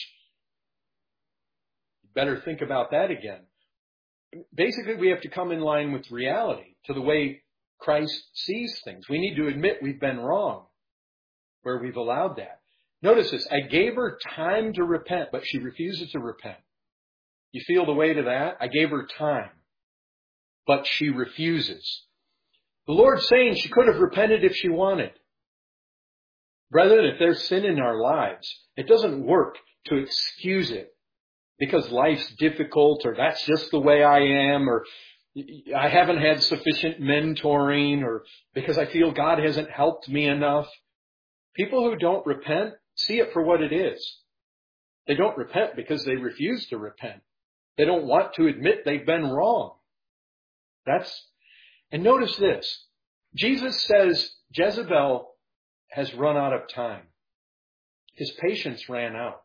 Better think about that again. Basically, we have to come in line with reality, to the way Christ sees things. We need to admit we've been wrong where we've allowed that. Notice this. I gave her time to repent, but she refuses to repent. You feel the weight of that? I gave her time, but she refuses. The Lord's saying she could have repented if she wanted. Brethren, if there's sin in our lives, it doesn't work to excuse it because life's difficult, or that's just the way I am, or I haven't had sufficient mentoring, or because I feel God hasn't helped me enough. People who don't repent see it for what it is. They don't repent because they refuse to repent. They don't want to admit they've been wrong. That's, and notice this. Jesus says Jezebel has run out of time. His patience ran out.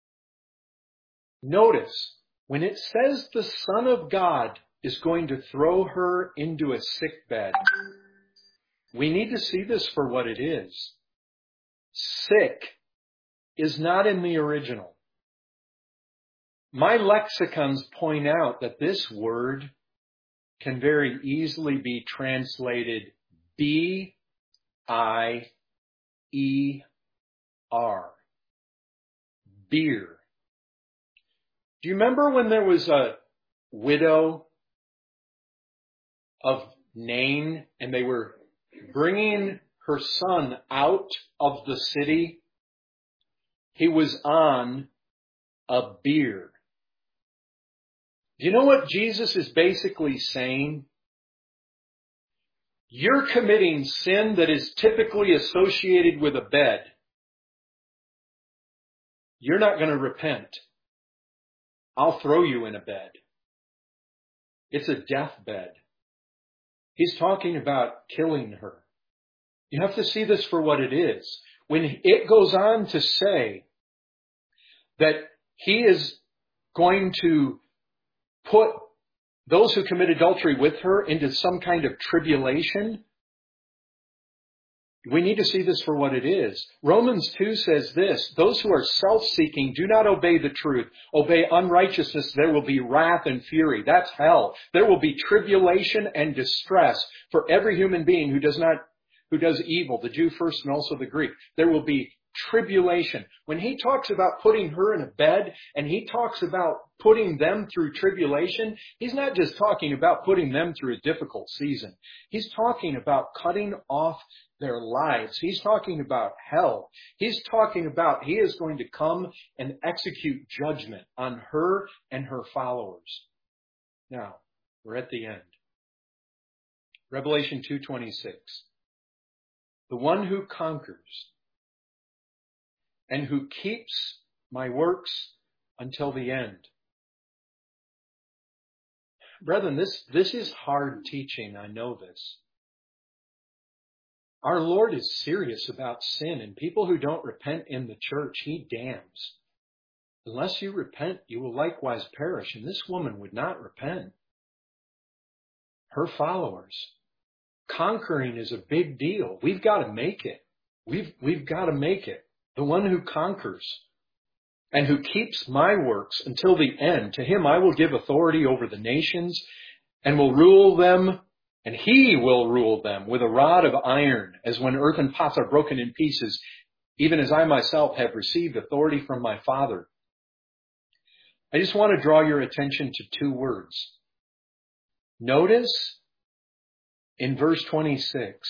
Notice, when it says the Son of God is going to throw her into a sick bed, we need to see this for what it is. Sick is not in the original. My lexicons point out that this word can very easily be translated B I E R. Beer. Do you remember when there was a widow of Nain and they were bringing her son out of the city? He was on a bier. Do you know what Jesus is basically saying? You're committing sin that is typically associated with a bed. You're not going to repent. I'll throw you in a bed. It's a deathbed. He's talking about killing her. You have to see this for what it is. When it goes on to say that he is going to put those who commit adultery with her into some kind of tribulation, we need to see this for what it is. Romans two says this, those who are self-seeking do not obey the truth. Obey unrighteousness, there will be wrath and fury. That's hell. There will be tribulation and distress for every human being who does not who does evil, the Jew first and also the Greek. There will be tribulation. When he talks about putting her in a bed and he talks about putting them through tribulation, he's not just talking about putting them through a difficult season. He's talking about cutting off their lives. He's talking about hell. He's talking about he is going to come and execute judgment on her and her followers. Now, we're at the end. Revelation two twenty-six. The one who conquers and who keeps my works until the end. Brethren, this, this is hard teaching. I know this. Our Lord is serious about sin, and people who don't repent in the church, he damns. Unless you repent, you will likewise perish. And this woman would not repent. Her followers. Conquering is a big deal. We've got to make it. We've, we've got to make it. The one who conquers and who keeps my works until the end, to him I will give authority over the nations and will rule them, and he will rule them with a rod of iron, as when earthen pots are broken in pieces, even as I myself have received authority from my Father. I just want to draw your attention to two words. Notice in verse twenty-six,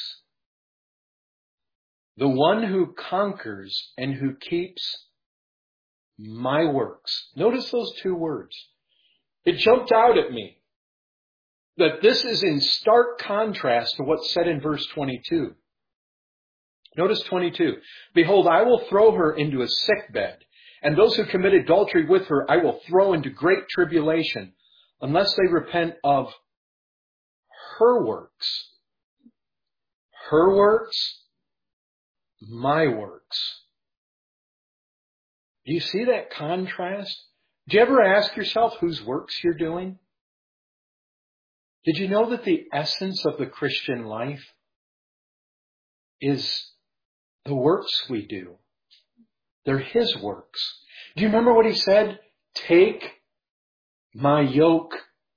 the one who conquers and who keeps my works. Notice those two words. It jumped out at me that this is in stark contrast to what's said in verse twenty-two. Notice twenty-two. Behold, I will throw her into a sickbed, and those who commit adultery with her I will throw into great tribulation, unless they repent of her works. Her works, my works. Do you see that contrast? Do you ever ask yourself whose works you're doing? Did you know that the essence of the Christian life is the works we do? They're his works. Do you remember what he said? Take my yoke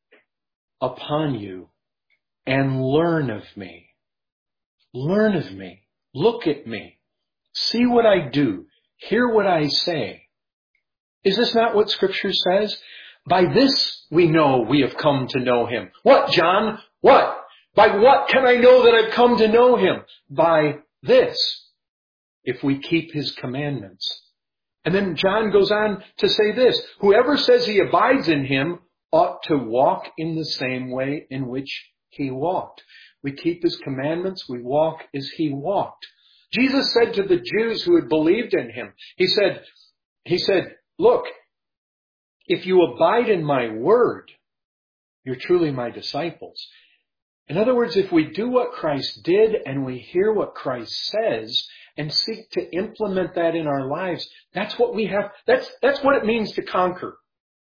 upon you and learn of me. Learn of me. Look at me. See what I do. Hear what I say. Is this not what Scripture says? By this we know we have come to know him. What, John? What? By what can I know that I've come to know him? By this, if we keep his commandments. And then John goes on to say this, whoever says he abides in him ought to walk in the same way in which he walked. We keep his commandments, we walk as he walked. Jesus said to the Jews who had believed in him, he said, he said, look, if you abide in my word, you're truly my disciples. In other words, if we do what Christ did and we hear what Christ says and seek to implement that in our lives, that's what we have. That's, that's what it means to conquer.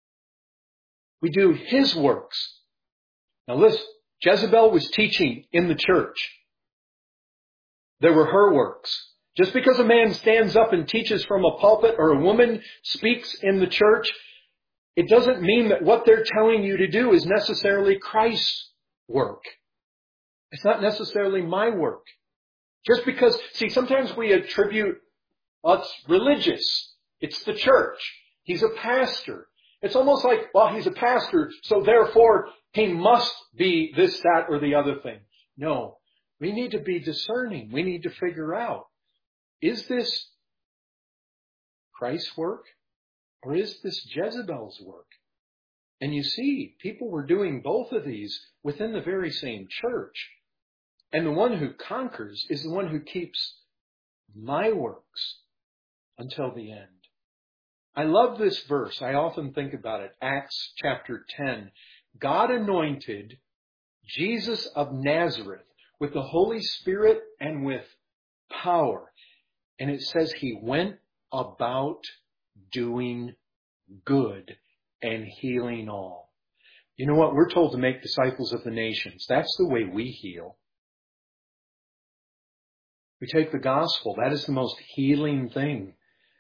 We do his works. Now listen, Jezebel was teaching in the church. There were her works. Just because a man stands up and teaches from a pulpit or a woman speaks in the church, it doesn't mean that what they're telling you to do is necessarily Christ's work. It's not necessarily my work. Just because, see, sometimes we attribute, well, it's religious. It's the church. He's a pastor. It's almost like, well, he's a pastor, so therefore he must be this, that, or the other thing. No, we need to be discerning. We need to figure out, is this Christ's work or is this Jezebel's work? And you see, people were doing both of these within the very same church. And the one who conquers is the one who keeps my works until the end. I love this verse. I often think about it. Acts chapter ten. God anointed Jesus of Nazareth with the Holy Spirit and with power. And it says he went about doing good and healing all. You know what? We're told to make disciples of the nations. That's the way we heal. We take the gospel. That is the most healing thing.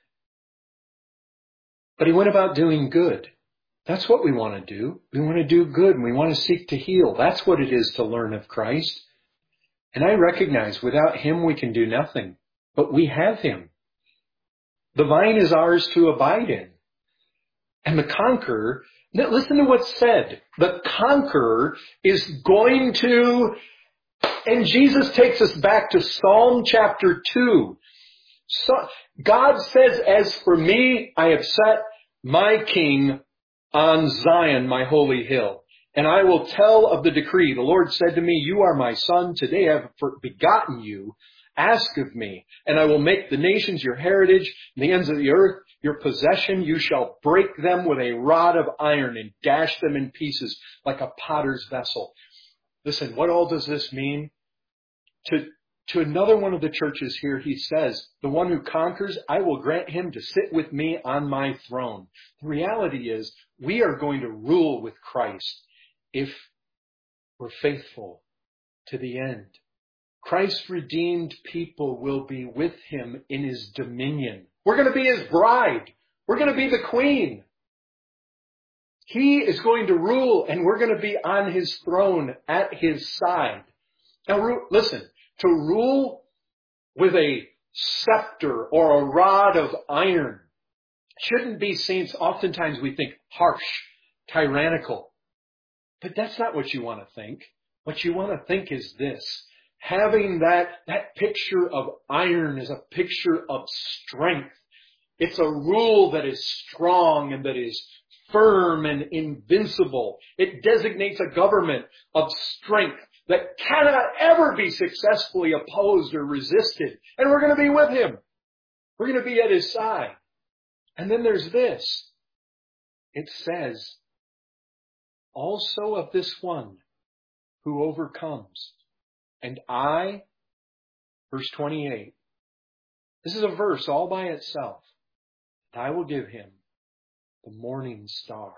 But he went about doing good. That's what we want to do. We want to do good and we want to seek to heal. That's what it is to learn of Christ. And I recognize without him we can do nothing, but we have him. The vine is ours to abide in. And the conqueror, listen to what's said. The conqueror is going to, and Jesus takes us back to Psalm chapter two. So, God says, as for me, I have set my king on Zion, my holy hill. And I will tell of the decree. The Lord said to me, you are my son. Today I have begotten you. Ask of me, and I will make the nations your heritage, and the ends of the earth your possession. You shall break them with a rod of iron and dash them in pieces like a potter's vessel. Listen, what all does this mean? To, to another one of the churches here, he says, the one who conquers, I will grant him to sit with me on my throne. The reality is, we are going to rule with Christ if we're faithful to the end. Christ's redeemed people will be with him in his dominion. We're going to be his bride. We're going to be the queen. He is going to rule, and we're going to be on his throne at his side. Now, listen, to rule with a scepter or a rod of iron shouldn't be seen, oftentimes we think, harsh, tyrannical. But that's not what you want to think. What you want to think is this. Having that, that picture of iron is a picture of strength. It's a rule that is strong and that is firm and invincible. It designates a government of strength that cannot ever be successfully opposed or resisted. And we're going to be with him. We're going to be at his side. And then there's this. It says, also of this one who overcomes. And I, verse twenty-eight, this is a verse all by itself. I will give him the morning star.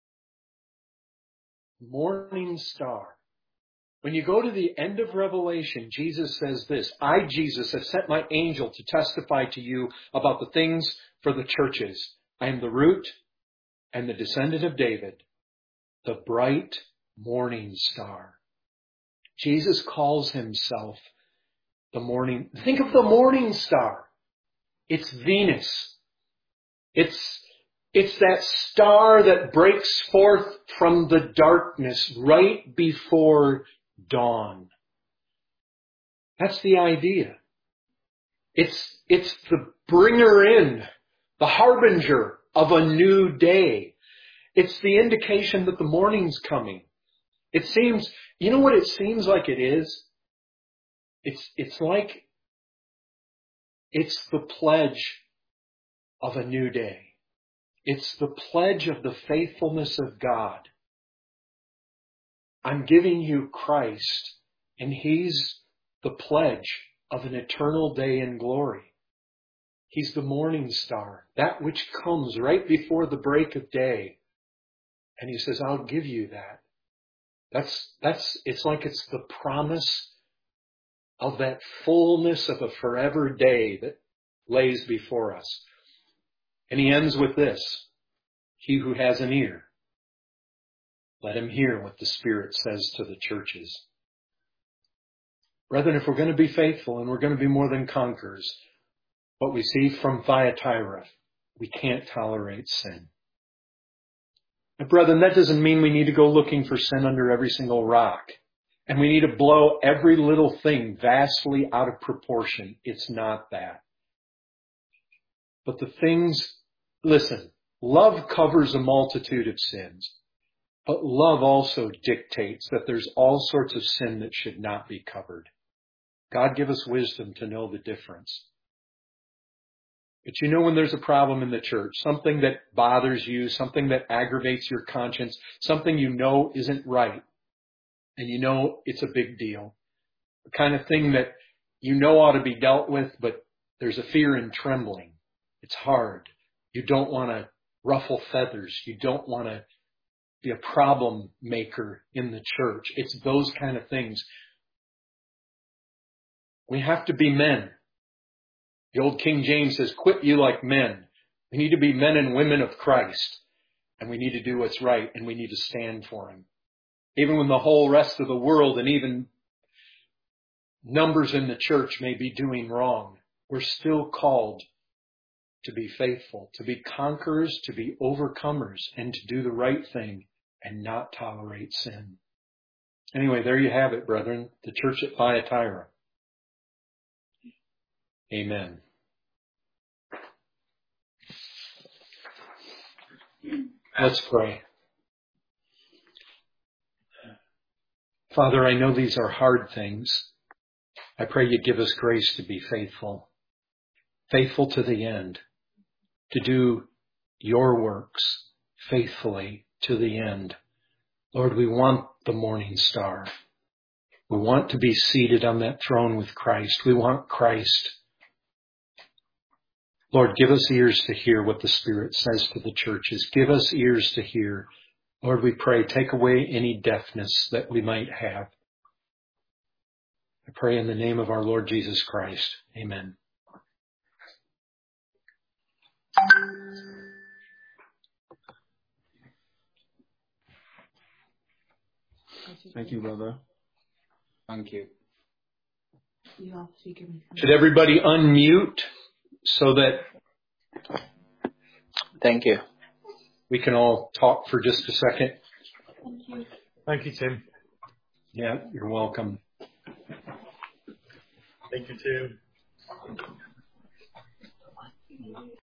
Morning star. When you go to the end of Revelation, Jesus says this, I, Jesus, have sent my angel to testify to you about the things for the churches. I am the root and the descendant of David, the bright morning star. Jesus calls himself the morning. Think of the morning star. It's Venus. It's, it's that star that breaks forth from the darkness right before dawn. That's the idea. It's, it's the bringer in, the harbinger of a new day. It's the indication that the morning's coming. It seems, you know what it seems like it is? It's, it's like, it's the pledge of a new day. It's the pledge of the faithfulness of God. I'm giving you Christ, and he's the pledge of an eternal day in glory. He's the morning star, that which comes right before the break of day. And he says, I'll give you that. That's, that's, it's like it's the promise of that fullness of a forever day that lays before us. And he ends with this, he who has an ear, let him hear what the Spirit says to the churches. Brethren, if we're going to be faithful and we're going to be more than conquerors, what we see from Thyatira, we can't tolerate sin. But brethren, that doesn't mean we need to go looking for sin under every single rock. And we need to blow every little thing vastly out of proportion. It's not that. But the things, listen, love covers a multitude of sins. But love also dictates that there's all sorts of sin that should not be covered. God give us wisdom to know the difference. But you know when there's a problem in the church, something that bothers you, something that aggravates your conscience, something you know isn't right, and you know it's a big deal, the kind of thing that you know ought to be dealt with, but there's a fear and trembling. It's hard. You don't want to ruffle feathers. You don't want to be a problem maker in the church. It's those kind of things. We have to be men. The old King James says, quit you like men. We need to be men and women of Christ. And we need to do what's right. And we need to stand for him. Even when the whole rest of the world and even numbers in the church may be doing wrong, we're still called to be faithful, to be conquerors, to be overcomers, and to do the right thing and not tolerate sin. Anyway, there you have it, brethren, the church at Thyatira. Amen. Let's pray. Father, I know these are hard things. I pray you give us grace to be faithful, faithful to the end, to do your works faithfully to the end. Lord, we want the morning star. We want to be seated on that throne with Christ. We want Christ. Lord, give us ears to hear what the Spirit says to the churches. Give us ears to hear. Lord, we pray, take away any deafness that we might have. I pray in the name of our Lord Jesus Christ. Amen. Thank you, brother. Thank you. Should everybody unmute so that Thank you. we can all talk for just a second? Thank you. Thank you, Tim. Yeah, you're welcome. Thank you, Tim.